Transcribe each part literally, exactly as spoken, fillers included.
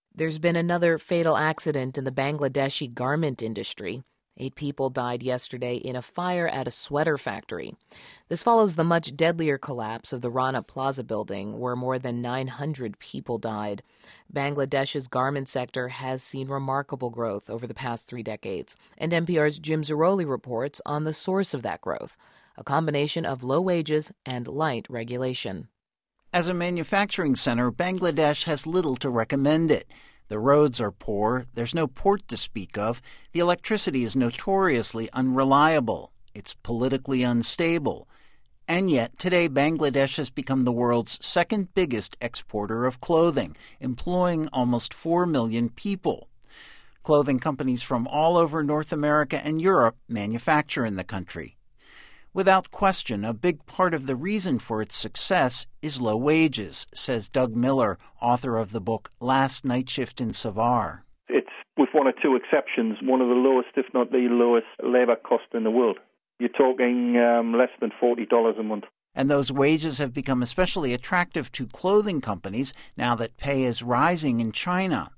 There's been another fatal accident in the Bangladeshi garment industry. Eight people died yesterday in a fire at a sweater factory. This follows the much deadlier collapse of the Rana Plaza building, where more than nine hundred people died. Bangladesh's garment sector has seen remarkable growth over the past three decades, and N P R's Jim Zarroli reports on the source of that growth, a combination of low wages and light regulation. As a manufacturing center, Bangladesh has little to recommend it. The roads are poor, there's no port to speak of, the electricity is notoriously unreliable, it's politically unstable. And yet, today Bangladesh has become the world's second biggest exporter of clothing, employing almost four million people. Clothing companies from all over North America and Europe manufacture in the country. Without question, a big part of the reason for its success is low wages, says Doug Miller, author of the book Last Night Shift in Savar. It's, with one or two exceptions, one of the lowest, if not the lowest, labour cost in the world. You're talking um, less than forty dollars a month. And those wages have become especially attractive to clothing companies now that pay is rising in China.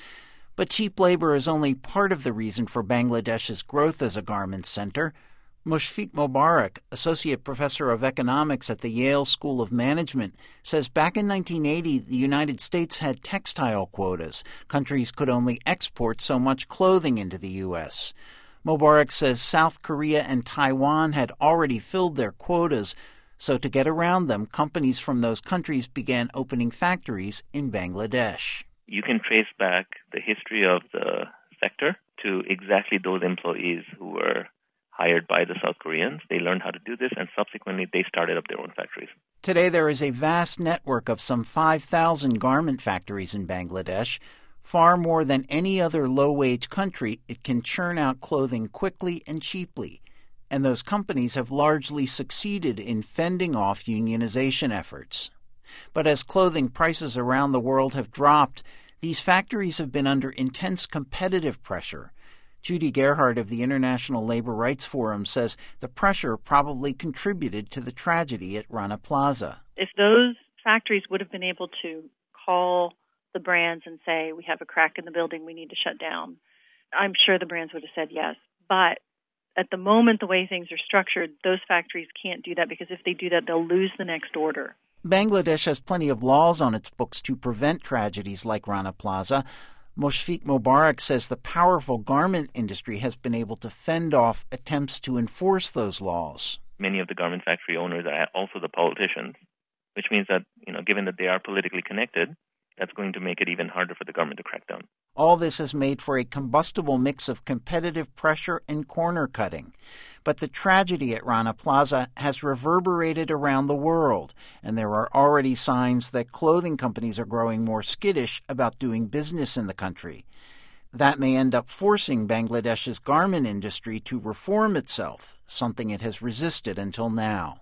But cheap labor is only part of the reason for Bangladesh's growth as a garment center. Mushfiq Mobarak, associate professor of economics at the Yale School of Management, says back in nineteen eighty, the United States had textile quotas. Countries could only export so much clothing into the U S. Mobarak says South Korea and Taiwan had already filled their quotas, so to get around them, companies from those countries began opening factories in Bangladesh. You can trace back the history of the sector to exactly those employees who were hired by the South Koreans. They learned how to do this, and subsequently they started up their own factories. Today there is a vast network of some five thousand garment factories in Bangladesh. Far more than any other low-wage country, it can churn out clothing quickly and cheaply. And those companies have largely succeeded in fending off unionization efforts. But as clothing prices around the world have dropped, these factories have been under intense competitive pressure. Judy Gerhardt of the International Labor Rights Forum says the pressure probably contributed to the tragedy at Rana Plaza. If those factories would have been able to call the brands and say, we have a crack in the building, we need to shut down, I'm sure the brands would have said yes. But at the moment, the way things are structured, those factories can't do that, because if they do that, they'll lose the next order. Bangladesh has plenty of laws on its books to prevent tragedies like Rana Plaza. Mushfiq Mobarak says the powerful garment industry has been able to fend off attempts to enforce those laws. Many of the garment factory owners are also the politicians, which means that, you know, given that they are politically connected, that's going to make it even harder for the government to crack down. All this has made for a combustible mix of competitive pressure and corner cutting. But the tragedy at Rana Plaza has reverberated around the world, and there are already signs that clothing companies are growing more skittish about doing business in the country. That may end up forcing Bangladesh's garment industry to reform itself, something it has resisted until now.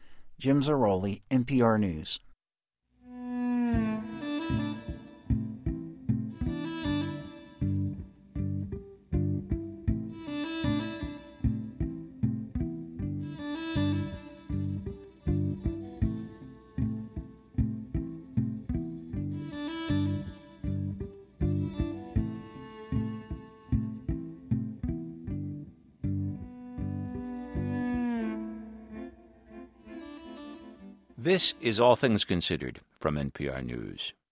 Jim Zarroli, N P R News. This is All Things Considered from N P R News.